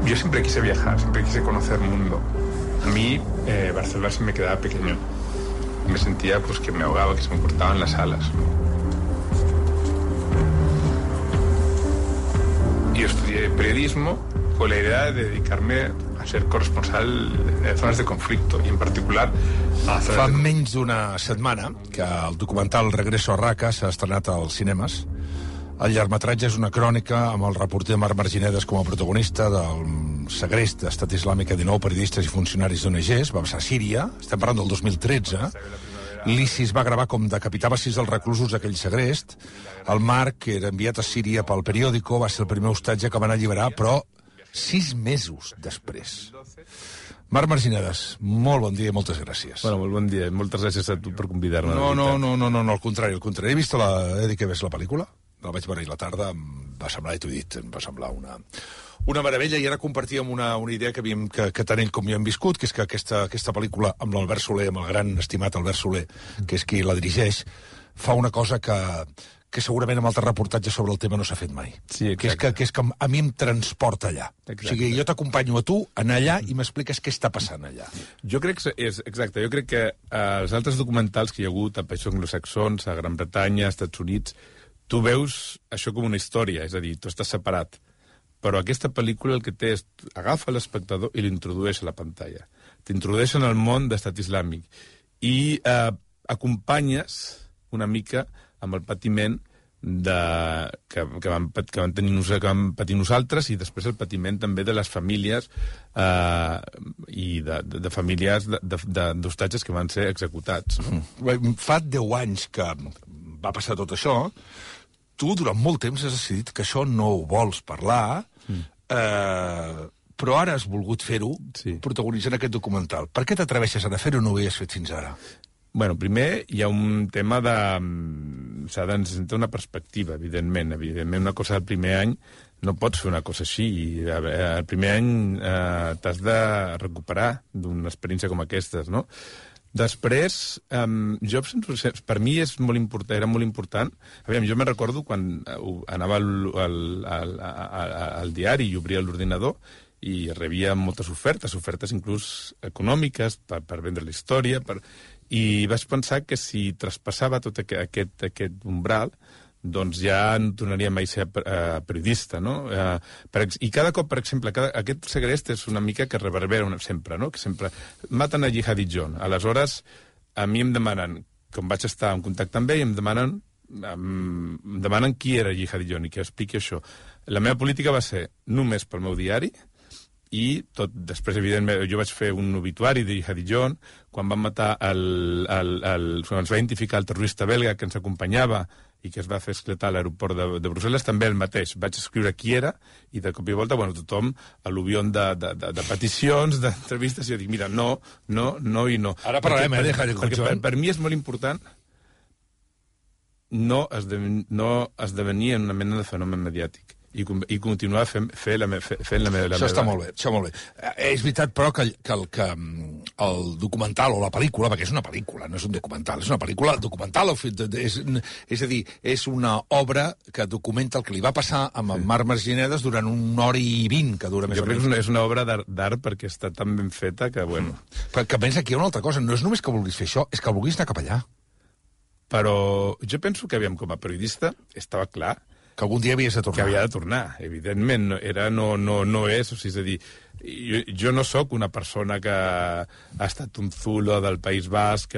Yo siempre quise viajar, siempre quise conocer el mundo. A mí Barcelona se me quedaba pequeño. Me sentía pues que me ahogaba, que se me cortaban las alas. Yo estudié periodismo con la idea de dedicarme a ser corresponsal de zonas de conflicto, i en particular a zones Fa menys d'una setmana que el documental Regreso a Raqqa s'ha estrenat als cinemes. El llargmetratge és una crònica amb el reporter Marc Marginedes com a protagonista del segrest d'Estat Islàmic a 19 periodistes i funcionaris d'ONGs. Va passar a Síria, estem parlant del 2013. L'ISIS va gravar com decapitava 6 dels reclusos d'aquell segrest. El Marc era enviat a Síria pel periòdico, va ser el primer hostatge que van alliberar, però 6 mesos després. Marc Marginedes, molt bon dia i moltes gràcies. Bueno, molt bon dia, moltes gràcies a tu per convidar-me. No, al contrari. He dit que ves la pel·lícula, la vaig veure ahir a la tarda, em va semblar, i t'ho he dit, em va semblar una meravella, i ara compartíem una idea que tant ell com jo hem viscut, que és que aquesta pel·lícula, amb l'Albert Soler, amb el gran estimat Albert Soler, que és qui la dirigeix, fa una cosa que segurament amb altres reportatges sobre el tema no s'ha fet mai. Sí, que és que a mi em transporta allà. Exacte. O sigui, jo t'acompanyo a tu, anar allà, i m'expliques què està passant allà. Jo crec que és exacte. Jo crec que els altres documentals que hi ha hagut a països anglosaxons, a Gran Bretanya, als Estats Units, tu veus això com una història, és a dir, tu estàs separat. Però aquesta pel·lícula el que té és agafa l'espectador i l'introdueix a la pantalla. T'introdueix en el món d'Estat Islàmic i acompanyes una mica amb el patiment que vam patir nosaltres, i després el patiment també de les famílies i de famílies d'hostatges que van ser executats. Fa 10 anys que va passar tot això. Tu durant molt temps has decidit que això no ho vols parlar, però ara has volgut fer-ho, protagonitzant aquest documental. Per què t'atreveixes a fer-ho i no ho havies fet fins ara? Bueno, primer hi ha un tema de... S'ha de necessitar una perspectiva, evidentment. Evidentment, una cosa del primer any no pots fer una cosa així. El primer any t'has de recuperar d'una experiència com aquestes, no? Després, per mi és molt important, era molt important. Aviam, jo me'n recordo quan anava al diari i obria l'ordinador i rebia moltes ofertes inclús econòmiques per vendre la història, i vaig pensar que si traspassava tot aquest umbral, doncs ja no tornaria mai a ser periodista, no? I cada cop, per exemple, aquest segrest és una mica que reverbera sempre, no? Que sempre maten a Jihadi John. Aleshores, a mi em demanen, com vaig estar en contacte amb ell, em demanen qui era Jihadi John i que expliqui això. La meva política va ser només pel meu diari, i tot, després, evidentment, jo vaig fer un obituari de Jihadi John, quan van matar quan es va identificar el terrorista belga que ens acompanyava i que es va fer esclatar a l'aeroport de Brussel·les, també el mateix. Vaig escriure qui era, i de cop i volta, bueno, tothom, a l'uvion de peticions, d'entrevistes, i jo dic, mira, no i no. Ara parlarem, perquè per mi és molt important no esdevenir en una mena de fenomen mediàtic i continuar fent la meva... Això està molt bé. És veritat, però, que el documental o la pel·lícula, perquè és una pel·lícula, no és un documental, és una pel·lícula documental, és a dir, és una obra que documenta el que li va passar amb el Marc Marginedes durant 1 hora i 20, que dura més o menys. Jo crec que és una obra d'art perquè està tan ben feta que, bueno... Però que pensa que hi ha una altra cosa, no és només que vulguis fer això, és que vulguis anar cap allà. Però jo penso que, com a periodista, estava clar que algun dia havies de tornar. Que havia de tornar, evidentment. No és, o sigui, és a dir, jo no sóc una persona que ha estat un zulo del País Basc,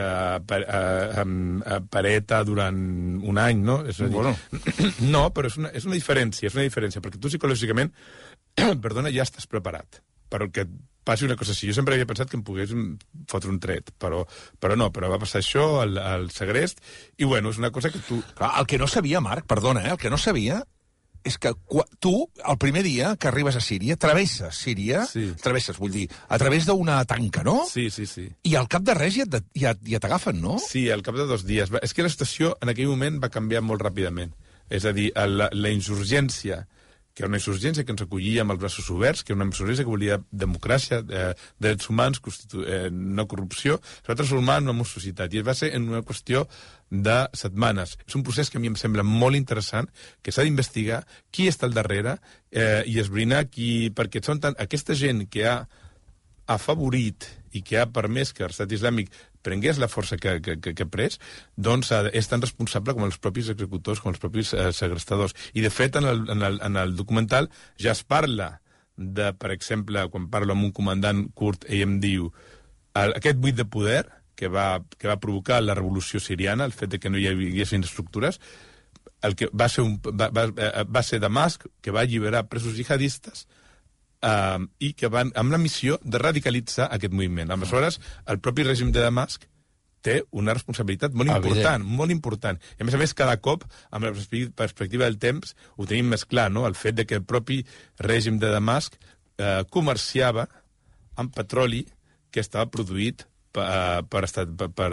pereta durant un any, no? És a dir, bueno. No, però és una diferència, perquè tu psicològicament, perdona, ja estàs preparat per el que passi una cosa així. Jo sempre havia pensat que em pogués fotre un tret, però va passar això, el segrest, i bueno, és una cosa que tu... Clar, el que no sabia, Marc, perdona, el que no sabia és que tu, el primer dia que arribes a Síria, travesses Síria, vull dir, a través d'una tanca, no? Sí. I al cap de res ja t'agafen, no? Sí, al cap de 2 dies. És que la situació en aquell moment va canviar molt ràpidament. És a dir, la insurgència que era una insurgència que ens acollia amb els braços oberts, que era una insurgència que volia democràcia, drets humans, no corrupció, es va transformar en una societat, i va ser en una qüestió de setmanes. És un procés que a mi em sembla molt interessant, que s'ha d'investigar qui està al darrere i esbrinar perquè són aquesta gent que ha afavorit i que ha permès que l'Estat Islàmic prengués la força que ha pres, doncs és tan responsable com els propis executors, com els propis segrestadors. I, de fet, en el documental ja es parla de, per exemple, quan parlo amb un comandant kurd, ell em diu aquest buit de poder que va provocar la revolució siriana, el fet de que no hi haguessin estructures, el que va ser Damasc, que va alliberar presos jihadistes, i que van amb la missió de radicalitzar aquest moviment. Aleshores, el propi règim de Damasc té una responsabilitat molt important, molt important. I, a més, cada cop, amb la perspectiva del temps, ho tenim més clar, no? El fet de que el propi règim de Damasc comerciava amb petroli que estava produït per zones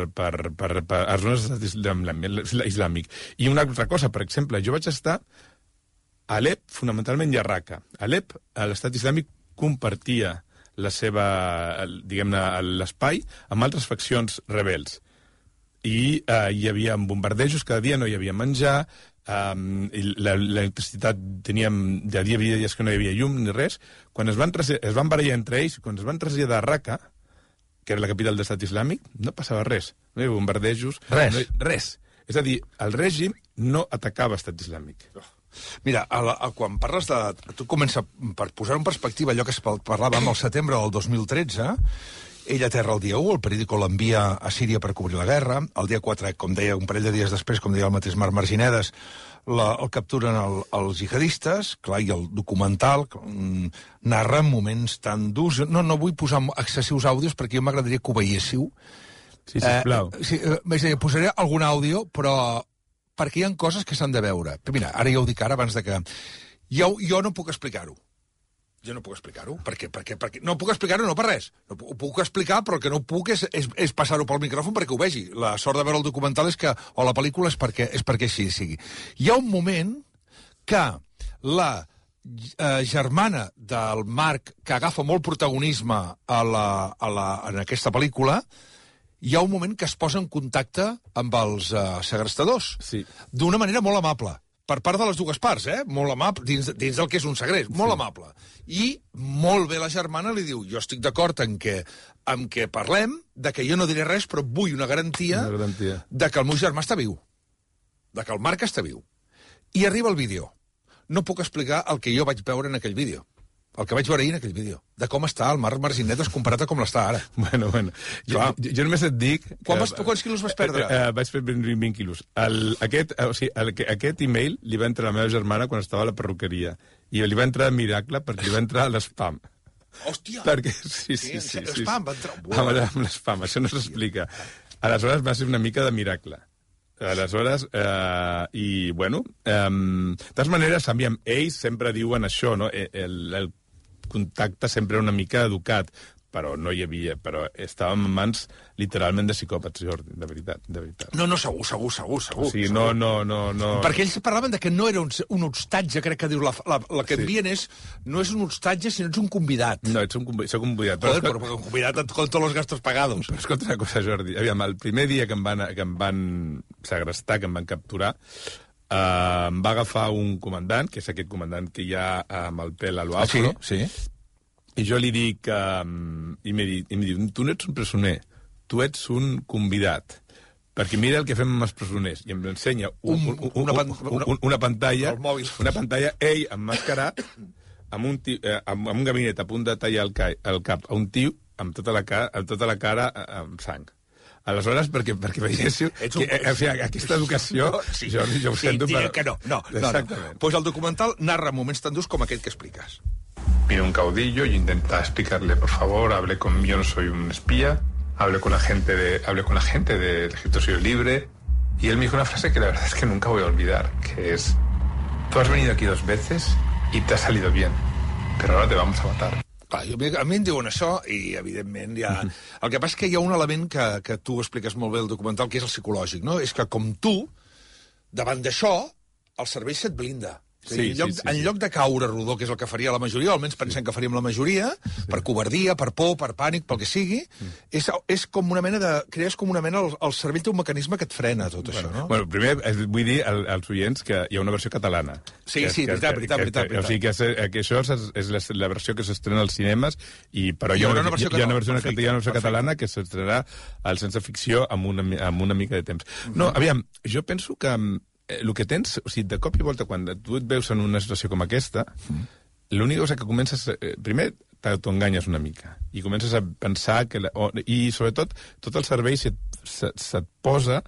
de l'estat islàmic. I una altra cosa, per exemple, jo vaig estar a Alep, fonamentalment, i a Raqqa. A Alep, l'estat islàmic compartia la seva, diguem-ne, l'espai amb altres faccions rebels. I hi havia bombardejos, cada dia no hi havia menjar, l'electricitat hi havia dies que no hi havia llum ni res. Quan es van barallar entre ells, quan es van traslladar a Raqqa, que era la capital de l'estat islàmic, no passava res. No hi havia bombardejos. Res. És a dir, el règim no atacava l'estat islàmic. Mira, quan parles de... Tu comença, per posar en perspectiva allò que es parlava al setembre del 2013, ell aterra el dia 1, el periòdico l'envia a Síria per cobrir la guerra, el dia 4, com deia, un parell de dies després, com deia el mateix Marc Marginedes, el capturen els jihadistes, clar, i el documental narra moments tan durs. No vull posar excessius àudios perquè jo m'agradaria que ho veiéssiu. Sí, sisplau. Posaré algun àudio, però perquè hi ha coses que s'han de veure. Mira, ara ja ho dic abans de que... Jo no puc explicar-ho. Jo no puc explicar-ho, perquè no puc explicar-ho no per res. No ho puc explicar, però el que no puc és passar-ho pel micròfon perquè ho vegi. La sort de veure el documental o la pel·lícula és perquè així sigui. Hi ha un moment que la germana del Marc, que agafa molt protagonisme en aquesta pel·lícula, hi ha un moment que es posa en contacte amb els segrestadors. Sí. D'una manera molt amable. Per part de les dues parts, molt amable, dins del que és un segrest, molt amable. I molt bé la germana li diu, jo estic d'acord en que parlem, de que jo no diré res, però vull una garantia de que el meu germà està viu, de que el Marc està viu. I arriba el vídeo. No puc explicar el que jo vaig veure en aquell vídeo. El que vaig veure ahir en aquell vídeo, de com està el Marc Marginedes comparat a com l'està ara. Bueno. Jo només et dic... Quants quilos vas perdre? Vaig fer 20 quilos. Aquest e-mail li va entrar a la meva germana quan estava a la perruqueria. I li va entrar a Miracle perquè li va entrar a l'espam. Hòstia! Perquè, sí. L'espam va entrar... Amb l'espam, això no s'explica. Aleshores va ser una mica de miracle. Aleshores, de totes maneres, ells sempre diuen això, no? El contacte sempre era una mica educat, però no hi havia, però estàvem en mans literalment de psicòpats, Jordi, de veritat. No, segur. O sigui, no. Perquè ells parlaven de que no era un hostatge, crec que diu, la que envien no és un hostatge, sinó ets un convidat. No, soc un convidat. Joder, però un convidat con tots els gastos pagados. Però escolta una cosa, Jordi, aviam, el primer dia que em van segrestar, que em van capturar, em va agafar un comandant, que és aquest comandant que hi ha amb el pèl a lo afro. Sí. I jo li dic, i em diu, tu no ets un presoner, tu ets un convidat, perquè mira el que fem amb els presoners. I em ensenya una pantalla, ell emmascarat, amb un gabinet a punt de tallar el cap a un tio amb tota la cara amb sang. Aleshores, perquè veiéssiu aquesta educació, Jordi, jo ho sento, però... Que no. Pues el documental narra moments tan durs com aquest que expliques. Vino un caudillo y intenta explicarle, por favor, yo no soy un espía, hablé con la gente del Ejército Sirio Libre, y él me dijo una frase que la verdad es que nunca voy a olvidar, que es, tú has venido aquí 2 veces y te ha salido bien, pero ahora te vamos a matar. Clar, a mi em diuen això i, evidentment, hi ha... El que passa és que hi ha un element que tu expliques molt bé al documental, que és el psicològic, no? És que, com tu, davant d'això, el cervell se't blinda. Sí, en lloc de caure rodó, que és el que faria la majoria, almenys pensem que faríem la majoria, per covardia, per por, per pànic, pel que sigui, és com una mena de... Crees com una mena... El cervell té un mecanisme que et frena tot això, no? Bueno, primer vull dir als oients que hi ha una versió catalana. Sí, veritat. O sigui que això és la versió que s'estrena als cinemes, però hi ha una versió catalana que s'estrenarà al Sense Ficció amb una mica de temps. No, aviam, jo penso que el que tens, o sigui, de cop i volta, quan tu et veus en una situació com aquesta, l'única cosa que comences... Primer, t'enganyes una mica i comences a pensar que... I, sobretot, tot el cervell se't posa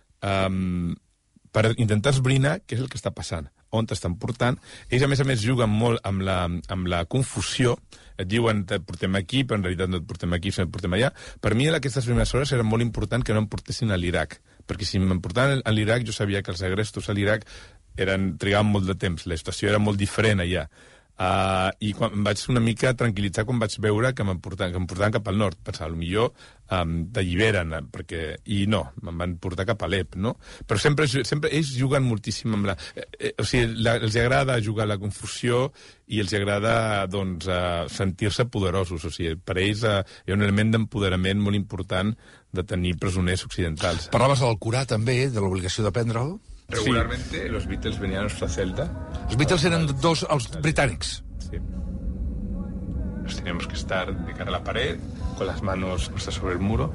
per intentar esbrinar què és el que està passant, on t'estan portant. Ells, a més, juguen molt amb la confusió. Et diuen, et portem aquí, però en realitat no et portem aquí, sinó et portem allà. Per mi, aquestes primeres hores era molt important que no em portessin a l'Iraq, perquè si em portaven a l'Iraq, jo sabia que els agrestos a l'Iraq trigaven molt de temps, la situació era molt diferent allà. I em vaig una mica tranquil·litzar quan vaig veure que em portaven cap al nord. Pensava, potser t'alliberen, i no, me'n van portar cap a Alep, no? Però sempre ells juguen moltíssim amb o sigui, els agrada jugar a la confusió i els agrada, doncs, sentir-se poderosos. O sigui, per ells hi ha un element d'empoderament molt important de tenir presoners occidentals. Parlaves del Corà, també, de l'obligació de prendre'l. Regularmente los Beatles venían a nuestra celda. Los Beatles eran els británicos. Sí. Nos teníamos que estar de cara a la pared, con las manos puestas sobre el muro.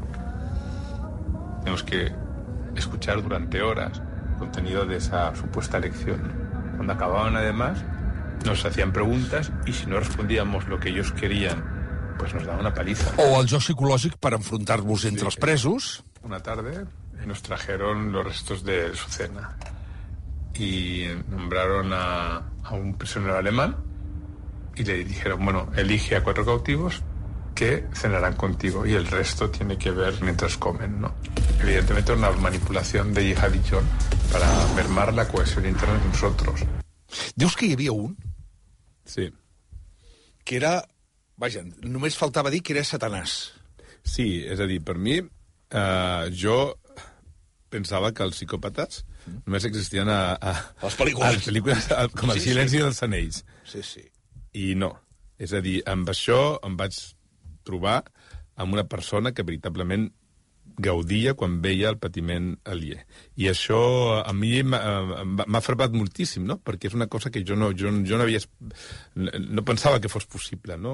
Tenemos que escuchar durante horas contenido de esa supuesta lección. Cuando acababan, además, nos hacían preguntas y si no respondíamos lo que ellos querían, pues nos daban una paliza. O el joc psicològic per enfrontar-vos entre els presos. Una tarde nos trajeron los restos de su cena y nombraron a un prisionero alemán y le dijeron, bueno, elige a 4 cautivos que cenarán contigo y el resto tiene que ver mientras comen, ¿no? Evidentemente una manipulación de Jihad John para mermar la cohesión interna de nosotros. Dius que hi havia un? Sí. Que era... Vaja, només faltava dir que era Satanàs. Sí, és a dir, per mi, jo pensava que els psicòpates només existien a les pel·lícules com el silenci dels anells. Sí. I no. És a dir, amb això em vaig trobar amb una persona que veritablement gaudia quan veia el patiment aliè. I això a mi m'ha fermat moltíssim, no? Perquè és una cosa que jo no havia... No pensava que fos possible, no?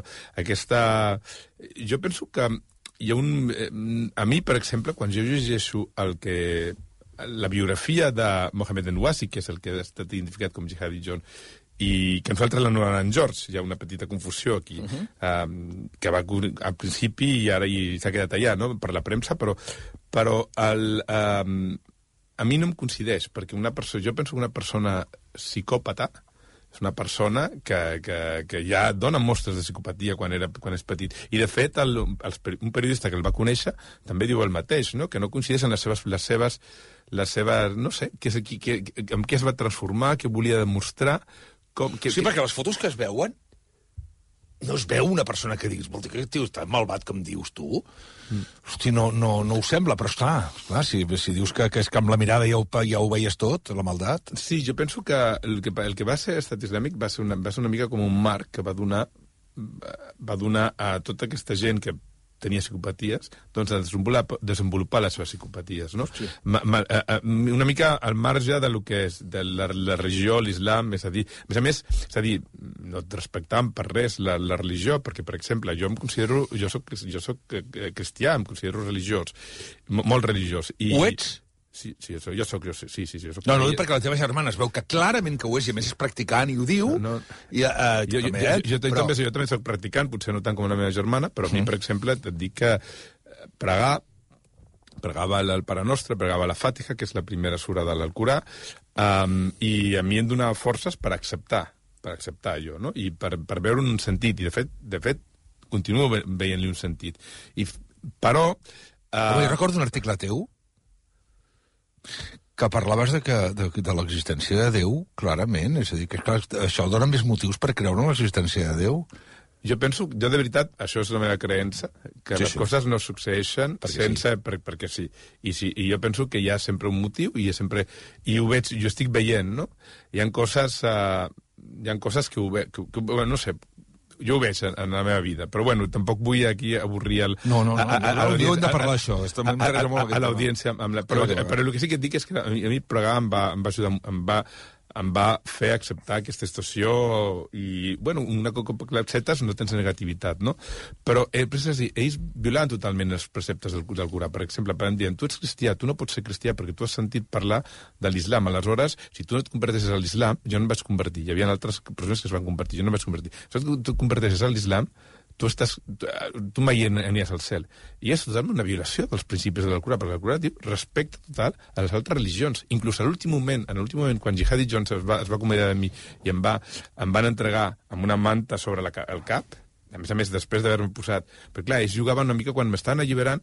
Jo penso que hi ha a mi, per exemple, quan jo llegeixo la biografia de Mohamed Enwasi, que és el que ha estat identificat com Jihad John, i que nosaltres l'anomenàvem George, hi ha una petita confusió aquí, que va al principi i ara s'ha quedat allà, no?, per la premsa, però a mi no em coincideix, perquè jo penso que una persona psicòpata és una persona que ja dona mostres de psicopatia quan és petit. I, de fet, un periodista que el va conèixer també diu el mateix, no?, que no coincideixen les seves no sé, amb què es va transformar, què volia demostrar... Sí, perquè les fotos que es veuen no es veu una persona que diguis, vol dir que tio està malvat com dius tu? Hosti, no ho sembla, però esclar, si dius que és que amb la mirada ja ho veies tot, la maldat. Sí, jo penso que el que va ser Estat Islàmic va ser una mica com un marc que va donar a tota aquesta gent que tenia psicopaties, doncs a desenvolupar les seves psicopaties, no? Sí. Una mica al marge de lo que és de la religió, l'islam, és a dir, no et respectàvem per res la religió, perquè, per exemple, jo soc cristià, em considero religiós, molt religiós. Ho ets? Sí, jo soc. No, dic perquè la teva germana es veu que clarament que ho és, i a més és practicant i ho diu. Jo també soc practicant, potser no tant com la meva germana, però a mi, per exemple, et dic que pregava el Pare Nostre, pregava la Fàtiha, que és la primera sura de l'Alcorà, i a mi em donava forces per acceptar allò, no? I per veure un sentit, i de fet continuo veient-li un sentit. Però... Jo recordo un article teu que parlaves de l'existència de Déu, clarament. És a dir, que clar, això dona més motius per creure en l'existència de Déu. Jo penso, jo de veritat, això és la meva creença, que les coses no succeeixen perquè sí. I jo penso que hi ha sempre un motiu, i ho veig, jo estic veient, no? Hi ha coses que ho veig, no sé, jo ho veig en la meva vida, però bueno, tampoc vull aquí avorrir No, hem de parlar d'això, a l'audiència, però el que sí que et dic és que a mi el programa em va ajudar, em va fer acceptar aquesta situació i, bueno, una cop que l'acceptes no tens negativitat, no? Però ells violaven totalment els preceptes del Corà. Per exemple, em diuen, tu ets cristià, tu no pots ser cristià perquè tu has sentit parlar de l'islam. Aleshores, si tu no et converteixes a l'islam, jo no em vaig convertir. Hi havia altres persones que es van convertir, jo no em vaig convertir. Si tu et converteixes a l'islam, tu mai anies al cel. I és totalment una violació dels principis del Corà, perquè el Corà diu respecte total a les altres religions. Inclús en l'últim moment, quan Jihadi Jones es va acomiadar de mi i em van entregar amb una manta sobre el cap, a més, després d'haver-me posat... Perquè, clar, ells jugaven una mica quan m'estaven alliberant,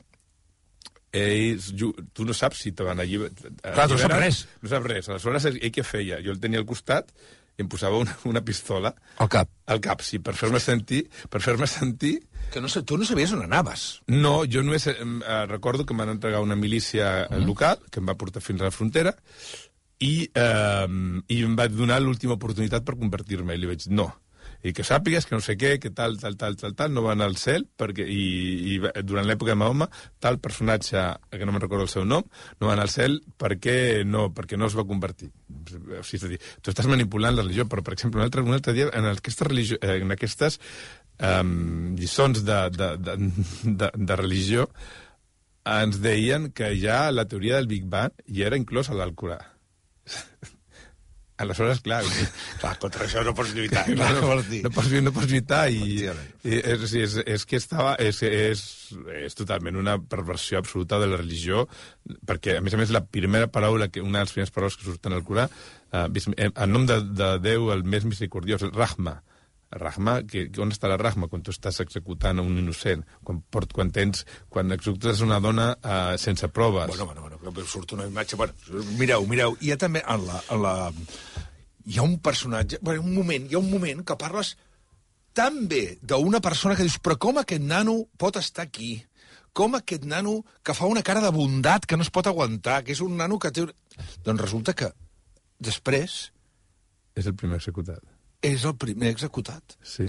tu no saps si te van alliberar... Clar, tu no saps res. No saps res. Aleshores, ell què feia? Jo el tenia al costat i em posava una pistola... Al cap? Al cap, sí, per fer-me sentir... Que tu no sabies on anaves. No, jo només recordo que em van entregar una milícia local, que em va portar fins a la frontera, i em va donar l'última oportunitat per convertir-me. I li vaig dir, no, i que sàpigues que no sé què, que tal, no va anar al cel, perquè, i durant l'època de Mahoma, tal personatge, que no me'n recordo el seu nom, no va anar al cel perquè no es va convertir. O sigui, és a dir, tu estàs manipulant la religió, però, per exemple, un altre dia, en aquestes lliçons de religió, ens deien que ja la teoria del Big Bang ja era inclosa a l'Alcorà. Aleshores, clar, contra això no pots lluitar. No pots lluitar i és que és totalment una perversió absoluta de la religió, perquè, a més, la primera paraula, una de les primeres paraules que surten al Corà, en nom de Déu, el més misericordiós, Rahma. Rahma, on està la Rahma? Quan tu estàs executant un innocent, quan executes una dona sense proves. Bueno, surt una imatge... Bueno, mireu, hi ha també hi ha un personatge... Hi ha un moment que parles tan bé d'una persona que dius, però com aquest nano pot estar aquí? Com aquest nano que fa una cara de bondat que no es pot aguantar, que és un nano que té... Doncs resulta que després... És el primer executat. És el primer executat. Sí.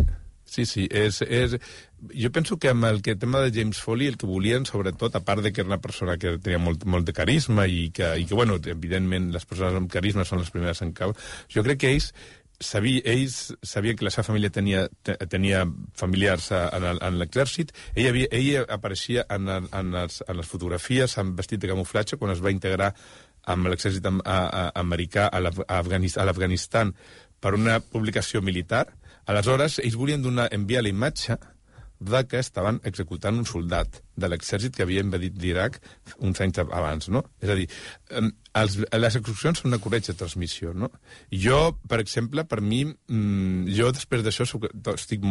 Jo penso que amb el tema de James Foley, el que volien, sobretot, a part de que era una persona que tenia molt de carisma i que, bueno, evidentment, les persones amb carisma són les primeres en cau, jo crec que ells sabien que la seva família tenia familiars en l'exèrcit. Ell apareixia en les fotografies amb vestit de camuflatge quan es va integrar amb l'exèrcit americà a l'Afganistan per una publicació militar. Aleshores, ells volien enviar la imatge de que estaven executant un soldat de l'exèrcit que havia invadit l'Iraq uns anys abans, no? És a dir, les execucions són una corretja transmissió, no? I jo, per exemple, per mi, jo després d'això soc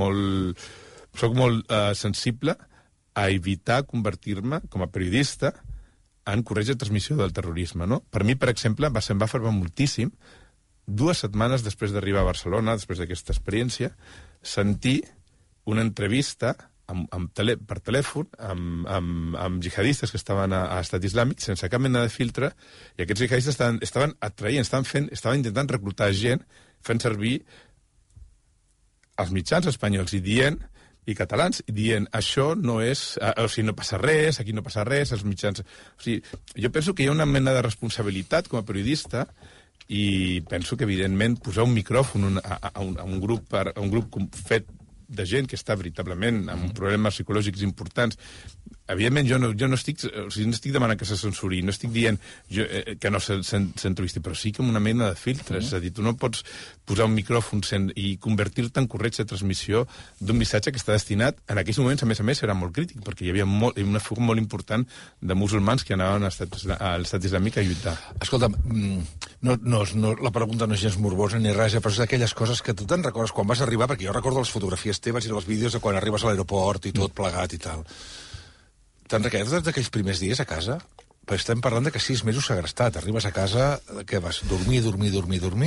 molt sensible a evitar convertir-me com a periodista en corretja transmissió del terrorisme, no? Per mi, per exemple, em va fermar moltíssim 2 setmanes després d'arribar a Barcelona, després d'aquesta experiència, sentir una entrevista per telèfon amb jihadistes que estaven a Estat Islàmic sense cap mena de filtre, i aquests jihadistes estaven atraient, estaven intentant reclutar gent fent servir els mitjans espanyols i catalans, dient això no és... O sigui, no passa res, aquí no passa res, els mitjans... O sigui, jo penso que hi ha una mena de responsabilitat com a periodista i penso que, evidentment, posar un micròfon a un grup fet de gent que està veritablement amb problemes psicològics importants. Evidentment, jo no estic demanant que se censuri, no estic dient que no s'entrevisti, però sí que amb una mena de filtres. És a dir, tu no pots posar un micròfon i convertir-te en corretja de transmissió d'un missatge que està destinat, en aquells moments, a més, era molt crític, perquè hi havia una fuga molt important de musulmans que anaven a l'Estat Islàmic a lluitar. Escolta'm, la pregunta no és gens morbosa ni res, però és d'aquelles coses que tu te'n recordes quan vas arribar, perquè jo recordo les fotografies teves i els vídeos de quan arribes a l'aeroport i tot plegat i tal. Te'n recordes d'aquells primers dies a casa? Perquè estem parlant de que 6 mesos segrestat. Arribes a casa, què vas? Dormir?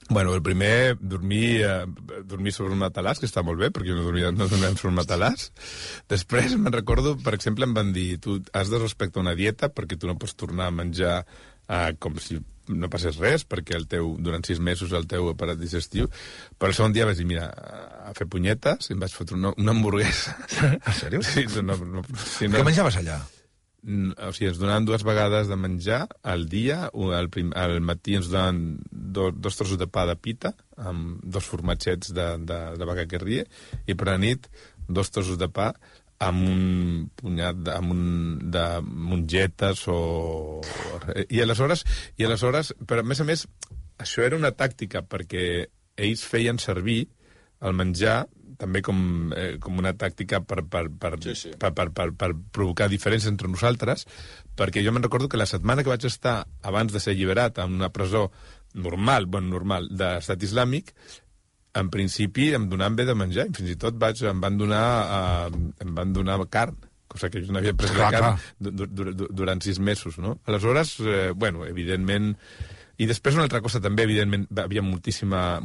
Bueno, el primer, dormir sobre un matalàs, que està molt bé, perquè no dormíem sobre un matalàs. Després me'n recordo, per exemple, em van dir, tu has de respectar una dieta perquè tu no pots tornar a menjar com si no passés res, perquè durant 6 mesos el teu aparat digestiu. Però el segon dia vaig dir, mira, a fer punyetes, i em vaig fotre una hamburguesa. En sèrio? Sí, Què menjaves allà? O sigui, ens donaven 2 vegades de menjar al dia. Al matí ens donaven 2 trossos de pa de pita amb 2 formatgets de vaca que rie, i per la nit 2 trossos de pa amb un punyat de mongetes i aleshores, però a més, això era una tàctica, perquè ells feien servir el menjar també com una tàctica per provocar diferències entre nosaltres, perquè jo me'n recordo que la setmana que vaig estar abans de ser alliberat en una presó normal d'estat islàmic, en principi em donaven bé de menjar, i fins i tot em van donar carn, cosa que jo no havia pres la carn durant 6 mesos, no? Aleshores, bueno, evidentment... I després una altra cosa també, evidentment, havia moltíssima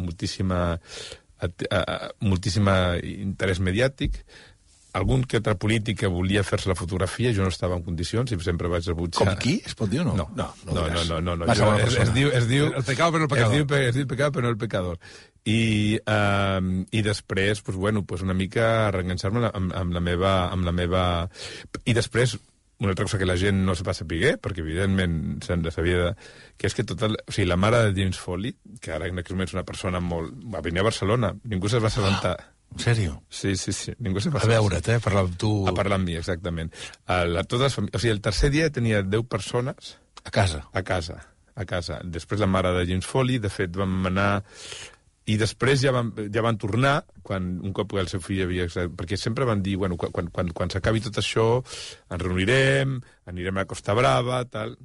interès mediàtic. Algun que altre polític que volia fer-se la fotografia, jo no estava en condicions i sempre vaig rebutjar. Com qui? Es pot dir o no? No. Es diu el pecado pero no el pecador. Es diu pecado pero no el pecador. I després, pues, bueno, pues una mica reenganxar-me amb la meva... I després, una altra cosa que la gent no se va saber, perquè evidentment se'n sabia que és que o sigui, la mare de James Foley, que ara en aquell moment és una persona molt... Va venir a Barcelona, ningú se'n va assabentar. En sèrio? Sí. Ningú se'n va assabentar. A veure't, parlar amb tu... A parlar amb mi, exactament. O sigui, el tercer dia tenia 10 persones... A casa? A casa. Després la mare de James Foley, de fet, vam anar... I després ja van tornar, un cop el seu fill havia... Perquè sempre van dir, bueno, quan s'acabi tot això, ens reunirem, anirem a Costa Brava, tal...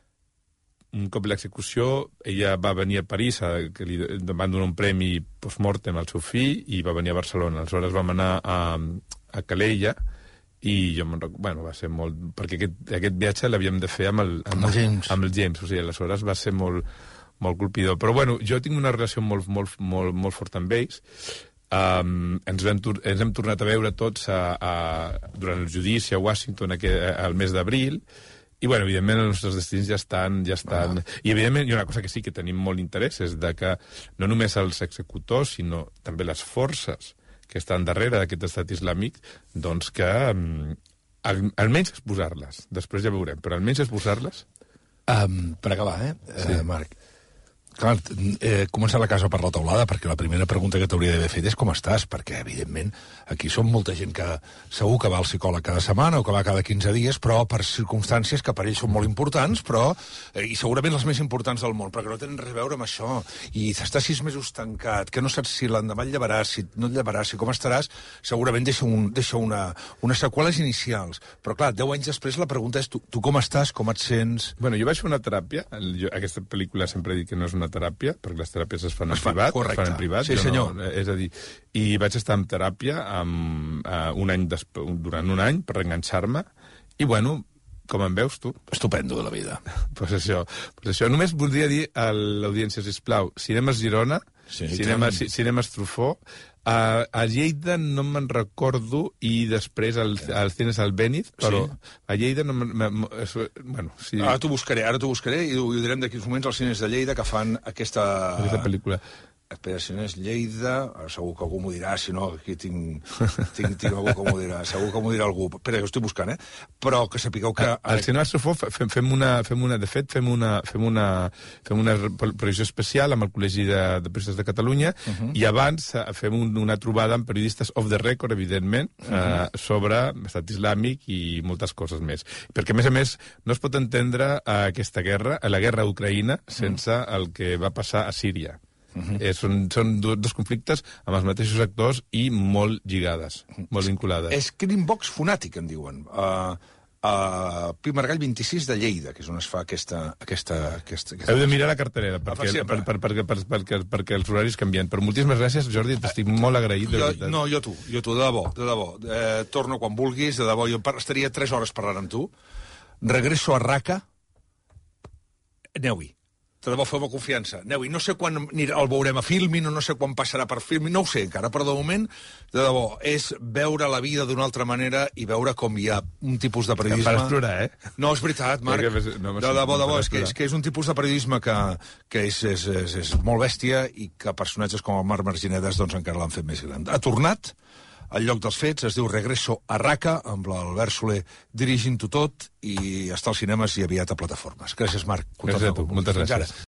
Un cop l'execució, ella va venir a París, que li van donar un premi post-mortem al seu fill, i va venir a Barcelona. Aleshores vam anar a Calella, i jo me'n recordo... Bueno, va ser molt... Perquè aquest viatge l'havíem de fer amb el James. O sigui, aleshores va ser molt colpidor. Però, bueno, jo tinc una relació molt forta amb ells. Ens hem tornat a veure tots durant el judici a Washington al mes d'abril, i, bueno, evidentment, els nostres destins ja estan... I, evidentment, hi ha una cosa que sí que tenim molt interès, és que no només els executors, sinó també les forces que estan darrere d'aquest estat islàmic, doncs que almenys exposar-les. Després ja veurem, però almenys exposar-les. Per acabar, sí. Marc, clar, començar la casa per la teulada, perquè la primera pregunta que t'hauria d'haver fet és com estàs, perquè, evidentment, aquí som molta gent que segur que va al psicòleg cada setmana o que va cada 15 dies, però per circumstàncies que per ells són molt importants, però i segurament les més importants del món, però que no tenen res a veure amb això, i estàs 6 mesos tancat, que no saps si l'endemà et llevaràs, si no et llevaràs, si com estaràs, segurament deixa unes seqüeles inicials. Però, clar, 10 anys després la pregunta és tu com estàs, com et sents... Bueno, jo vaig fer una teràpia, aquesta pel·lícula sempre dic que no és una teràpia, perquè les teràpies es fan en privat. Correcte. Es fan en privat. Sí, senyor. És a dir, i vaig estar en teràpia durant un any per reenganxar-me, i, bueno, com em veus, tu? Estupendo de la vida. Pues això. Només voldria dir a l'audiència, sisplau, Cinemes Girona, Cinemes Truffaut, a Lleida no me'n recordo, i després als cines al Bènit, però a Lleida no bueno, sí. Ara t'ho buscaré i ho direm d'aquí uns moments als cines de Lleida que fan aquesta pel·lícula. Espera, cines Lleida, segur que algú m'ho dirà, si no, aquí tinc algú que m'ho dirà, segur que m'ho dirà algú. Espera, que ho estic buscant, però que sapigueu que... Al Cinema Truffaut fem una projecció especial amb el Col·legi de Periodistes de Catalunya, i abans fem una trobada amb periodistes off the record, evidentment, sobre estat islàmic i moltes coses més. Perquè, a més, no es pot entendre aquesta guerra, la guerra a Ucraïna, sense el que va passar a Síria. Són dos conflictes amb els mateixos actors i molt lligades, molt vinculades. És Crimebox Fonàtic, en diuen. Pi Margall 26 de Lleida, que és on es fa aquesta... Heu de mirar la cartelera, perquè els horaris canvien. Però moltíssimes gràcies, Jordi, t'estic molt agraït. No, jo tu, de debò. Torno quan vulguis, de debò. Jo estaria 3 hores parlant amb tu. Regreso a Raqqa. Aneu-hi. de debò, feu-me confiança. Aneu-hi, no sé quan el veurem a Filmin, no sé quan passarà per Filmin, no ho sé encara, però de moment, de debò, és veure la vida d'una altra manera i veure com hi ha un tipus de periodisme... Em faràs plorar, No, és veritat, Marc. De debò, és que és un tipus de periodisme que és molt bèstia i que personatges com el Marc Marginedes doncs encara l'han fet més gran. Ha tornat al lloc dels fets, es diu Regreso a Raqqa, amb l'Albert Soler dirigint-ho tot, i està als cinemes i aviat a plataformes. Gràcies, Marc. Gràcies a tu. Moltes gràcies.